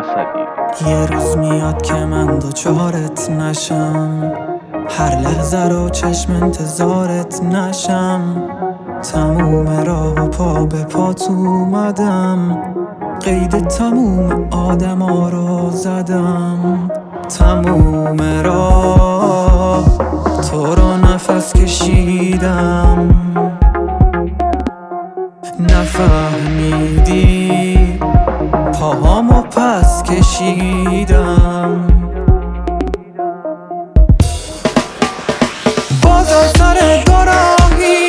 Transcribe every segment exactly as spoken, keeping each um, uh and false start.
اسدی. یه روز میاد که من دوچارت نشم، هر لحظه رو چشم انتظارت نشم. تموم راه پا به پات اومدم، قید تموم آدما رو زدم. تموم راه تو رو نفس کشیدم، نفهمیدی پاهامو پس کشیدم. بازم سر دوراهی،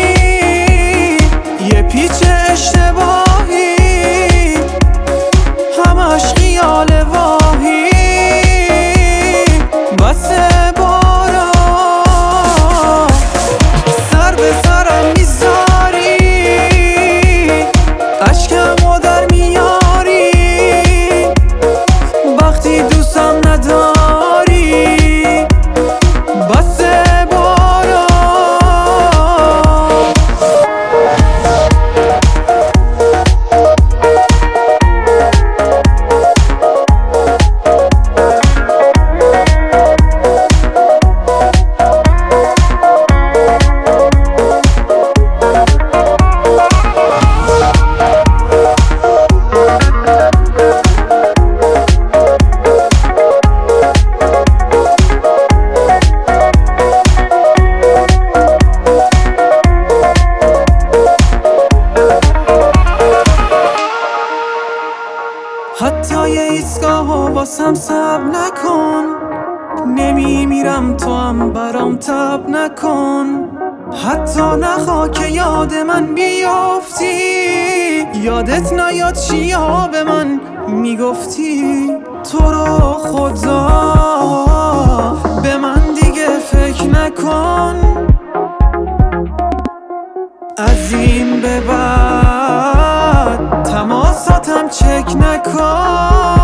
یه پیچ اشتباهی، همش خیال واهی. بسه بارا سر به سرم میذاری، اشکمو در میاری وقتی دوستم نداری. بسه بارا حتی یه ایستگاه واسم سب نکن، نمیمیرم تو هم برام تب نکن. حتی نخوا که یاد من بیافتی، یادت نیاد چیا به من میگفتی. تو رو خدا به من دیگه فکر نکن، از این به بعد تماساتم چک نکن.